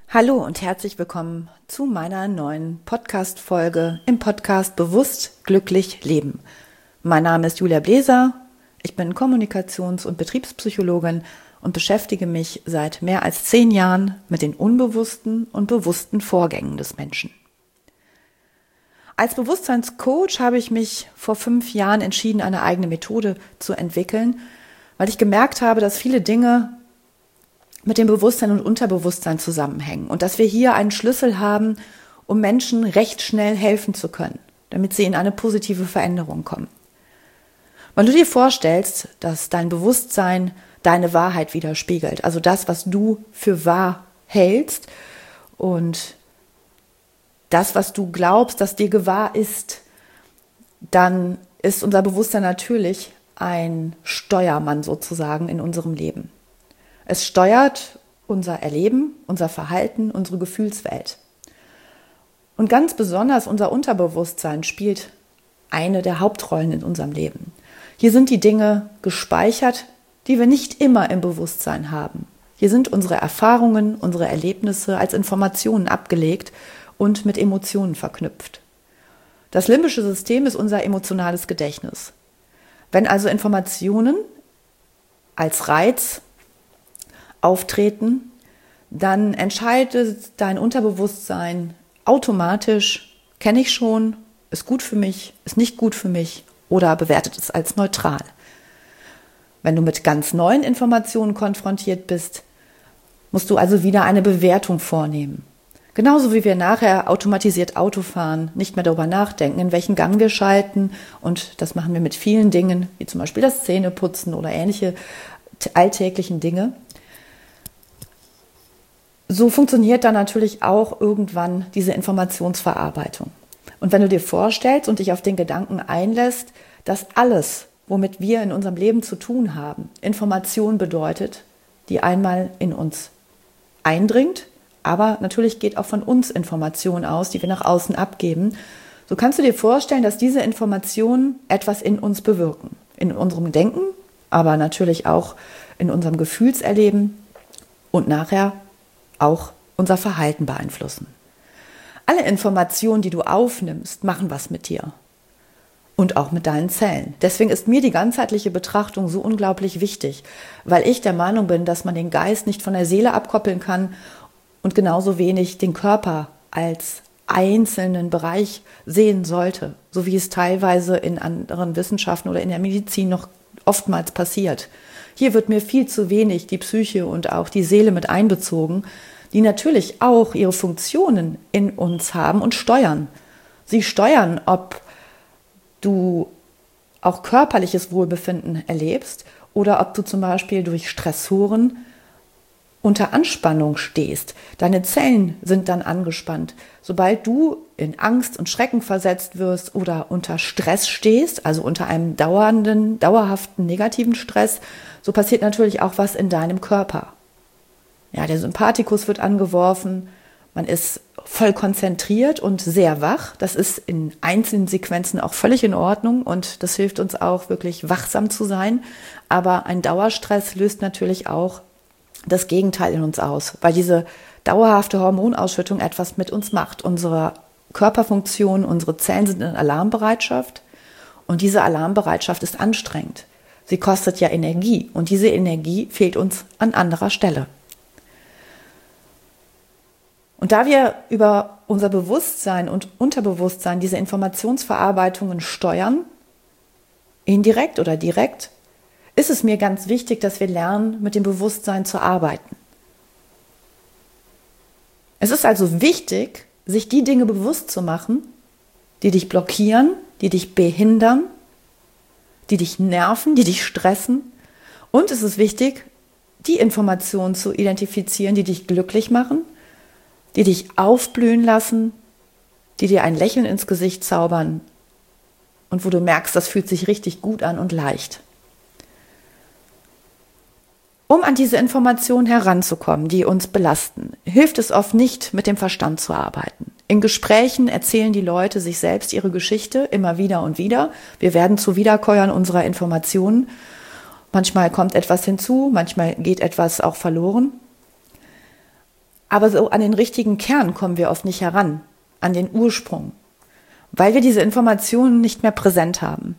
Hallo und herzlich willkommen zu meiner neuen Podcast-Folge im Podcast Bewusst glücklich leben. Mein Name ist Julia Bläser, ich bin Kommunikations- und Betriebspsychologin und beschäftige mich seit mehr als 10 Jahren mit den unbewussten und bewussten Vorgängen des Menschen. Als Bewusstseinscoach habe ich mich vor 5 Jahren entschieden, eine eigene Methode zu entwickeln, weil ich gemerkt habe, dass viele Dinge mit dem Bewusstsein und Unterbewusstsein zusammenhängen und dass wir hier einen Schlüssel haben, um Menschen recht schnell helfen zu können, damit sie in eine positive Veränderung kommen. Wenn du dir vorstellst, dass dein Bewusstsein deine Wahrheit widerspiegelt, also das, was du für wahr hältst und das, was du glaubst, dass dir gewahr ist, dann ist unser Bewusstsein natürlich ein Steuermann sozusagen in unserem Leben. Es steuert unser Erleben, unser Verhalten, unsere Gefühlswelt. Und ganz besonders unser Unterbewusstsein spielt eine der Hauptrollen in unserem Leben. Hier sind die Dinge gespeichert, die wir nicht immer im Bewusstsein haben. Hier sind unsere Erfahrungen, unsere Erlebnisse als Informationen abgelegt und mit Emotionen verknüpft. Das limbische System ist unser emotionales Gedächtnis. Wenn also Informationen als Reiz auftreten, dann entscheidet dein Unterbewusstsein automatisch, kenne ich schon, ist gut für mich, ist nicht gut für mich oder bewertet es als neutral. Wenn du mit ganz neuen Informationen konfrontiert bist, musst du also wieder eine Bewertung vornehmen. Genauso wie wir nachher automatisiert Auto fahren, nicht mehr darüber nachdenken, in welchen Gang wir schalten, und das machen wir mit vielen Dingen, wie zum Beispiel das Zähneputzen oder ähnliche alltäglichen Dinge. So funktioniert dann natürlich auch irgendwann diese Informationsverarbeitung. Und wenn du dir vorstellst und dich auf den Gedanken einlässt, dass alles, womit wir in unserem Leben zu tun haben, Information bedeutet, die einmal in uns eindringt, aber natürlich geht auch von uns Information aus, die wir nach außen abgeben, so kannst du dir vorstellen, dass diese Informationen etwas in uns bewirken. In unserem Denken, aber natürlich auch in unserem Gefühlserleben und nachher auch unser Verhalten beeinflussen. Alle Informationen, die du aufnimmst, machen was mit dir und auch mit deinen Zellen. Deswegen ist mir die ganzheitliche Betrachtung so unglaublich wichtig, weil ich der Meinung bin, dass man den Geist nicht von der Seele abkoppeln kann und genauso wenig den Körper als einzelnen Bereich sehen sollte, so wie es teilweise in anderen Wissenschaften oder in der Medizin noch oftmals passiert. Hier wird mir viel zu wenig die Psyche und auch die Seele mit einbezogen, die natürlich auch ihre Funktionen in uns haben und steuern. Sie steuern, ob du auch körperliches Wohlbefinden erlebst oder ob du zum Beispiel durch Stressoren unter Anspannung stehst. Deine Zellen sind dann angespannt. Sobald du in Angst und Schrecken versetzt wirst oder unter Stress stehst, also unter einem dauerhaften negativen Stress, so passiert natürlich auch was in deinem Körper. Ja, der Sympathikus wird angeworfen, man ist voll konzentriert und sehr wach. Das ist in einzelnen Sequenzen auch völlig in Ordnung und das hilft uns auch wirklich wachsam zu sein. Aber ein Dauerstress löst natürlich auch das Gegenteil in uns aus, weil diese dauerhafte Hormonausschüttung etwas mit uns macht. Unsere Körperfunktionen, unsere Zellen sind in Alarmbereitschaft und diese Alarmbereitschaft ist anstrengend. Sie kostet ja Energie und diese Energie fehlt uns an anderer Stelle. Und da wir über unser Bewusstsein und Unterbewusstsein diese Informationsverarbeitungen steuern, indirekt oder direkt, ist es mir ganz wichtig, dass wir lernen, mit dem Bewusstsein zu arbeiten. Es ist also wichtig, sich die Dinge bewusst zu machen, die dich blockieren, die dich behindern, die dich nerven, die dich stressen. Und es ist wichtig, die Informationen zu identifizieren, die dich glücklich machen, die dich aufblühen lassen, die dir ein Lächeln ins Gesicht zaubern und wo du merkst, das fühlt sich richtig gut an und leicht. Um an diese Informationen heranzukommen, die uns belasten, hilft es oft nicht, mit dem Verstand zu arbeiten. In Gesprächen erzählen die Leute sich selbst ihre Geschichte immer wieder und wieder. Wir werden zu Wiederkäuern unserer Informationen. Manchmal kommt etwas hinzu, manchmal geht etwas auch verloren. Aber so an den richtigen Kern kommen wir oft nicht heran, an den Ursprung, weil wir diese Informationen nicht mehr präsent haben,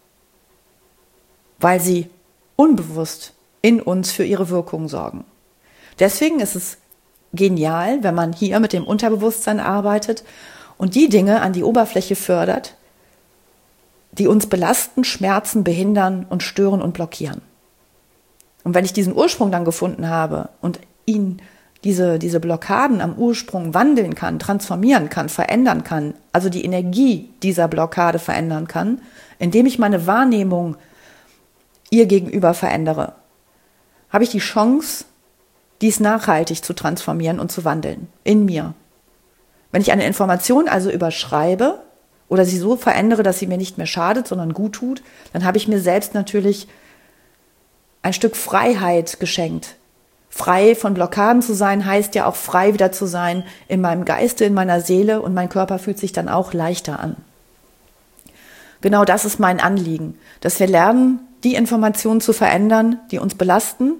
weil sie unbewusst in uns für ihre Wirkung sorgen. Deswegen ist es genial, wenn man hier mit dem Unterbewusstsein arbeitet und die Dinge an die Oberfläche fördert, die uns belasten, schmerzen, behindern und stören und blockieren. Und wenn ich diesen Ursprung dann gefunden habe und ihn diese Blockaden am Ursprung wandeln kann, transformieren kann, verändern kann, also die Energie dieser Blockade verändern kann, indem ich meine Wahrnehmung ihr gegenüber verändere, habe ich die Chance, dies nachhaltig zu transformieren und zu wandeln in mir. Wenn ich eine Information also überschreibe oder sie so verändere, dass sie mir nicht mehr schadet, sondern gut tut, dann habe ich mir selbst natürlich ein Stück Freiheit geschenkt. Frei von Blockaden zu sein, heißt ja auch frei wieder zu sein in meinem Geiste, in meiner Seele, und mein Körper fühlt sich dann auch leichter an. Genau das ist mein Anliegen, dass wir lernen, die Informationen zu verändern, die uns belasten,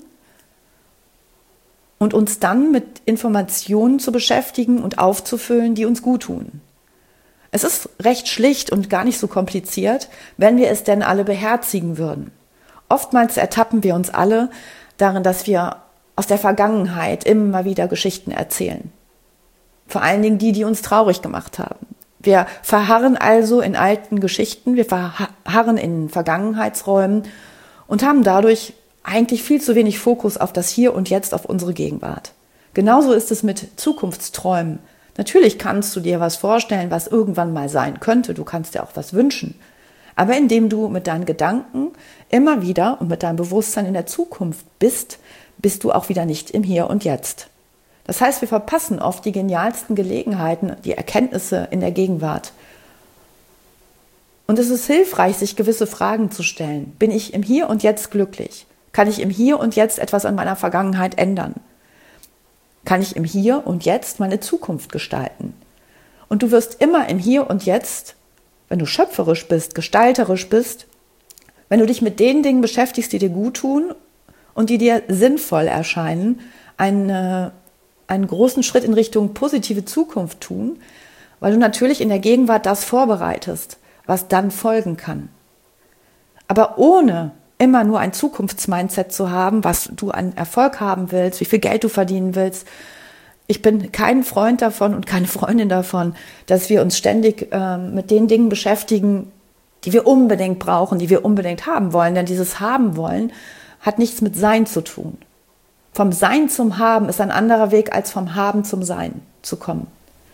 und uns dann mit Informationen zu beschäftigen und aufzufüllen, die uns gut tun. Es ist recht schlicht und gar nicht so kompliziert, wenn wir es denn alle beherzigen würden. Oftmals ertappen wir uns alle darin, dass wir aus der Vergangenheit immer wieder Geschichten erzählen. Vor allen Dingen die uns traurig gemacht haben. Wir verharren also in alten Geschichten, wir verharren in Vergangenheitsräumen und haben dadurch eigentlich viel zu wenig Fokus auf das Hier und Jetzt, auf unsere Gegenwart. Genauso ist es mit Zukunftsträumen. Natürlich kannst du dir was vorstellen, was irgendwann mal sein könnte. Du kannst dir auch was wünschen. Aber indem du mit deinen Gedanken immer wieder und mit deinem Bewusstsein in der Zukunft bist, bist du auch wieder nicht im Hier und Jetzt. Das heißt, wir verpassen oft die genialsten Gelegenheiten, die Erkenntnisse in der Gegenwart. Und es ist hilfreich, sich gewisse Fragen zu stellen. Bin ich im Hier und Jetzt glücklich? Kann ich im Hier und Jetzt etwas an meiner Vergangenheit ändern? Kann ich im Hier und Jetzt meine Zukunft gestalten? Und du wirst immer im Hier und Jetzt, wenn du schöpferisch bist, gestalterisch bist, wenn du dich mit den Dingen beschäftigst, die dir gut tun und die dir sinnvoll erscheinen, einen großen Schritt in Richtung positive Zukunft tun, weil du natürlich in der Gegenwart das vorbereitest, was dann folgen kann. Aber ohne immer nur ein Zukunftsmindset zu haben, was du an Erfolg haben willst, wie viel Geld du verdienen willst. Ich bin kein Freund davon und keine Freundin davon, dass wir uns ständig mit den Dingen beschäftigen, die wir unbedingt brauchen, die wir unbedingt haben wollen. Denn dieses Haben wollen hat nichts mit Sein zu tun. Vom Sein zum Haben ist ein anderer Weg, als vom Haben zum Sein zu kommen.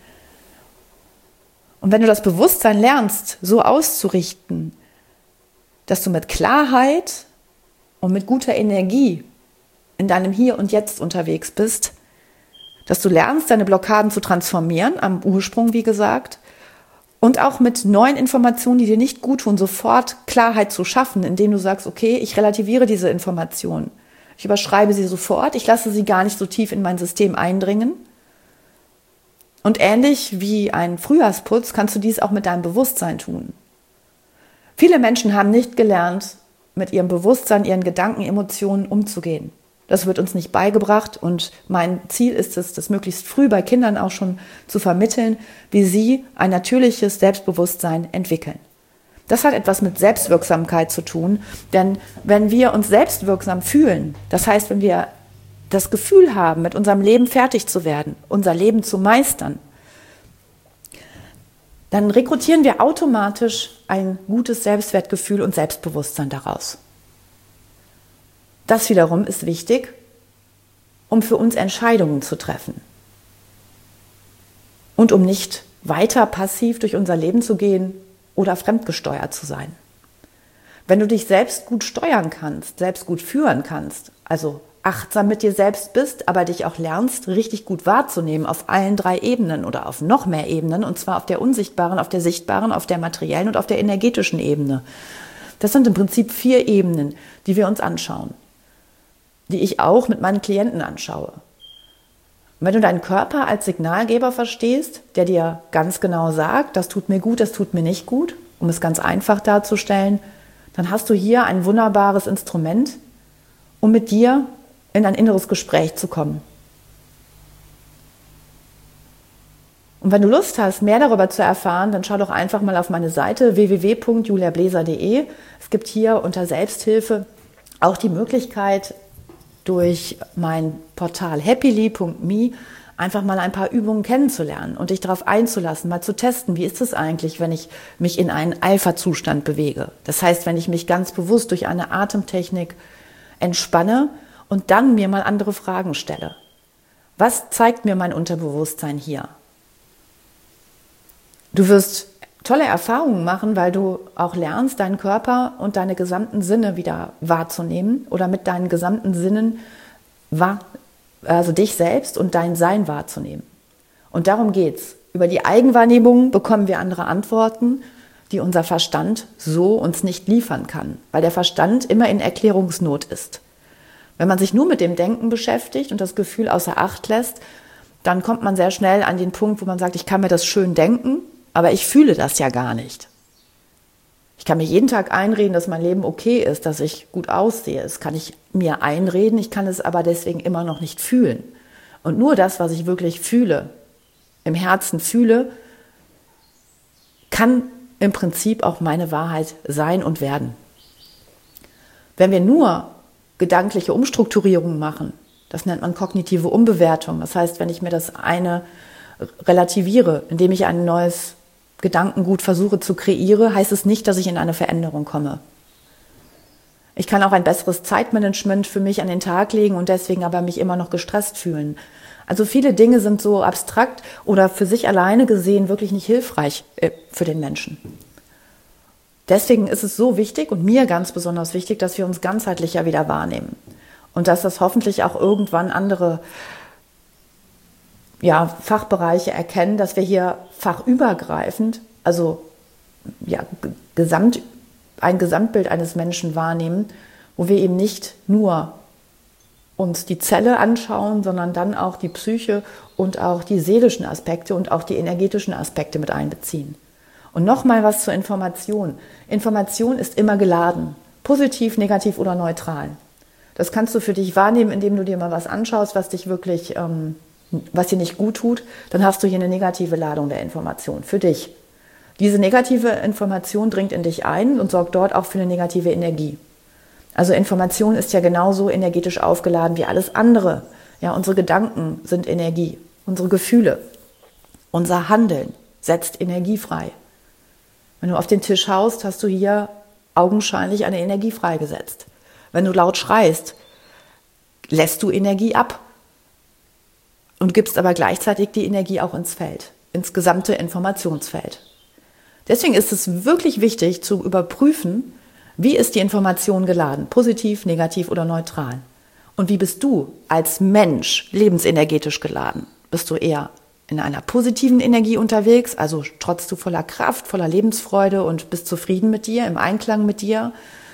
Und wenn du das Bewusstsein lernst, so auszurichten, dass du mit Klarheit und mit guter Energie in deinem Hier und Jetzt unterwegs bist, dass du lernst, deine Blockaden zu transformieren, am Ursprung, wie gesagt, und auch mit neuen Informationen, die dir nicht gut tun, sofort Klarheit zu schaffen, indem du sagst, okay, ich relativiere diese Informationen. Ich überschreibe sie sofort, ich lasse sie gar nicht so tief in mein System eindringen. Und ähnlich wie ein Frühjahrsputz kannst du dies auch mit deinem Bewusstsein tun. Viele Menschen haben nicht gelernt, mit ihrem Bewusstsein, ihren Gedanken, Emotionen umzugehen. Das wird uns nicht beigebracht und mein Ziel ist es, das möglichst früh bei Kindern auch schon zu vermitteln, wie sie ein natürliches Selbstbewusstsein entwickeln. Das hat etwas mit Selbstwirksamkeit zu tun, denn wenn wir uns selbstwirksam fühlen, das heißt, wenn wir das Gefühl haben, mit unserem Leben fertig zu werden, unser Leben zu meistern, dann rekrutieren wir automatisch ein gutes Selbstwertgefühl und Selbstbewusstsein daraus. Das wiederum ist wichtig, um für uns Entscheidungen zu treffen und um nicht weiter passiv durch unser Leben zu gehen oder fremdgesteuert zu sein. Wenn du dich selbst gut steuern kannst, selbst gut führen kannst, also achtsam mit dir selbst bist, aber dich auch lernst, richtig gut wahrzunehmen auf allen 3 Ebenen oder auf noch mehr Ebenen, und zwar auf der unsichtbaren, auf der sichtbaren, auf der materiellen und auf der energetischen Ebene. Das sind im Prinzip 4 Ebenen, die wir uns anschauen, die ich auch mit meinen Klienten anschaue. Und wenn du deinen Körper als Signalgeber verstehst, der dir ganz genau sagt, das tut mir gut, das tut mir nicht gut, um es ganz einfach darzustellen, dann hast du hier ein wunderbares Instrument, um mit dir in ein inneres Gespräch zu kommen. Und wenn du Lust hast, mehr darüber zu erfahren, dann schau doch einfach mal auf meine Seite www.juliabläser.de. Es gibt hier unter Selbsthilfe auch die Möglichkeit, durch mein Portal happily.me einfach mal ein paar Übungen kennenzulernen und dich darauf einzulassen, mal zu testen, wie ist es eigentlich, wenn ich mich in einen Alpha-Zustand bewege. Das heißt, wenn ich mich ganz bewusst durch eine Atemtechnik entspanne und dann mir mal andere Fragen stelle. Was zeigt mir mein Unterbewusstsein hier? Du wirst tolle Erfahrungen machen, weil du auch lernst, deinen Körper und deine gesamten Sinne wieder wahrzunehmen oder mit deinen gesamten Sinnen also dich selbst und dein Sein wahrzunehmen. Und darum geht's. Über die Eigenwahrnehmung bekommen wir andere Antworten, die unser Verstand so uns nicht liefern kann, weil der Verstand immer in Erklärungsnot ist. Wenn man sich nur mit dem Denken beschäftigt und das Gefühl außer Acht lässt, dann kommt man sehr schnell an den Punkt, wo man sagt, ich kann mir das schön denken, aber ich fühle das ja gar nicht. Ich kann mir jeden Tag einreden, dass mein Leben okay ist, dass ich gut aussehe. Das kann ich mir einreden, ich kann es aber deswegen immer noch nicht fühlen. Und nur das, was ich wirklich fühle, im Herzen fühle, kann im Prinzip auch meine Wahrheit sein und werden. Wenn wir nur gedankliche Umstrukturierungen machen, das nennt man kognitive Umbewertung. Das heißt, wenn ich mir das eine relativiere, indem ich ein neues Gedankengut versuche zu kreieren, heißt es nicht, dass ich in eine Veränderung komme. Ich kann auch ein besseres Zeitmanagement für mich an den Tag legen und deswegen aber mich immer noch gestresst fühlen. Also viele Dinge sind so abstrakt oder für sich alleine gesehen wirklich nicht hilfreich für den Menschen. Deswegen ist es so wichtig und mir ganz besonders wichtig, dass wir uns ganzheitlicher wieder wahrnehmen und dass das hoffentlich auch irgendwann andere Fachbereiche erkennen, dass wir hier fachübergreifend, also ein Gesamtbild eines Menschen wahrnehmen, wo wir eben nicht nur uns die Zelle anschauen, sondern dann auch die Psyche und auch die seelischen Aspekte und auch die energetischen Aspekte mit einbeziehen. Und nochmal was zur Information. Information ist immer geladen, positiv, negativ oder neutral. Das kannst du für dich wahrnehmen, indem du dir mal was anschaust, was dich wirklich was dir nicht gut tut, dann hast du hier eine negative Ladung der Information für dich. Diese negative Information dringt in dich ein und sorgt dort auch für eine negative Energie. Also Information ist ja genauso energetisch aufgeladen wie alles andere. Ja, unsere Gedanken sind Energie, unsere Gefühle, unser Handeln setzt Energie frei. Wenn du auf den Tisch haust, hast du hier augenscheinlich eine Energie freigesetzt. Wenn du laut schreist, lässt du Energie ab. Und gibst aber gleichzeitig die Energie auch ins Feld, ins gesamte Informationsfeld. Deswegen ist es wirklich wichtig zu überprüfen, wie ist die Information geladen, positiv, negativ oder neutral. Und wie bist du als Mensch lebensenergetisch geladen? Bist du eher in einer positiven Energie unterwegs, also strotzt du voller Kraft, voller Lebensfreude und bist zufrieden mit dir, im Einklang mit dir?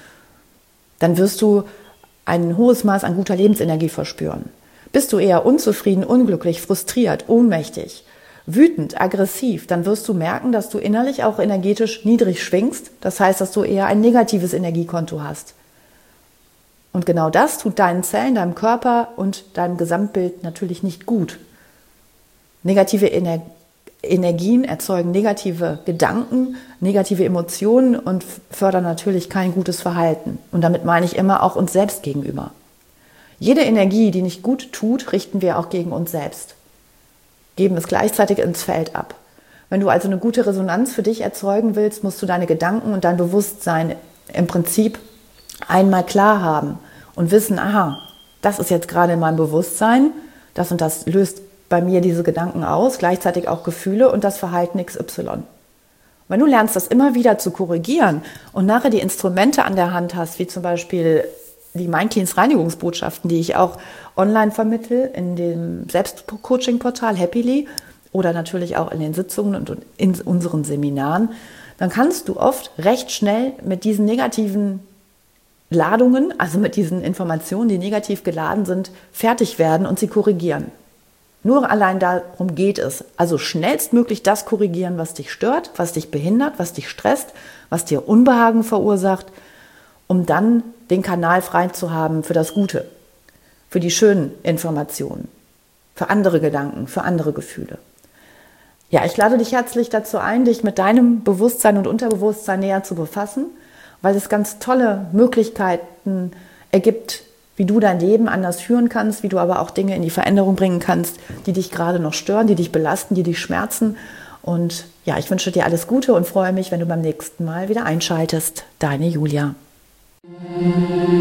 Dann wirst du ein hohes Maß an guter Lebensenergie verspüren. Bist du eher unzufrieden, unglücklich, frustriert, ohnmächtig, wütend, aggressiv, dann wirst du merken, dass du innerlich auch energetisch niedrig schwingst. Das heißt, dass du eher ein negatives Energiekonto hast. Und genau das tut deinen Zellen, deinem Körper und deinem Gesamtbild natürlich nicht gut. Negative Energien erzeugen negative Gedanken, negative Emotionen und fördern natürlich kein gutes Verhalten. Und damit meine ich immer auch uns selbst gegenüber. Jede Energie, die nicht gut tut, richten wir auch gegen uns selbst. Geben es gleichzeitig ins Feld ab. Wenn du also eine gute Resonanz für dich erzeugen willst, musst du deine Gedanken und dein Bewusstsein im Prinzip einmal klar haben und wissen, aha, das ist jetzt gerade in meinem Bewusstsein, das und das löst bei mir diese Gedanken aus, gleichzeitig auch Gefühle und das Verhalten XY. Wenn du lernst, das immer wieder zu korrigieren und nachher die Instrumente an der Hand hast, wie zum Beispiel die MindCleans Reinigungsbotschaften, die ich auch online vermittle in dem Selbstcoaching-Portal Happily oder natürlich auch in den Sitzungen und in unseren Seminaren, dann kannst du oft recht schnell mit diesen negativen Ladungen, also mit diesen Informationen, die negativ geladen sind, fertig werden und sie korrigieren. Nur allein darum geht es. Also schnellstmöglich das korrigieren, was dich stört, was dich behindert, was dich stresst, was dir Unbehagen verursacht, um dann den Kanal frei zu haben für das Gute, für die schönen Informationen, für andere Gedanken, für andere Gefühle. Ja, ich lade dich herzlich dazu ein, dich mit deinem Bewusstsein und Unterbewusstsein näher zu befassen, weil es ganz tolle Möglichkeiten ergibt, wie du dein Leben anders führen kannst, wie du aber auch Dinge in die Veränderung bringen kannst, die dich gerade noch stören, die dich belasten, die dich schmerzen. Und ja, ich wünsche dir alles Gute und freue mich, wenn du beim nächsten Mal wieder einschaltest. Deine Julia.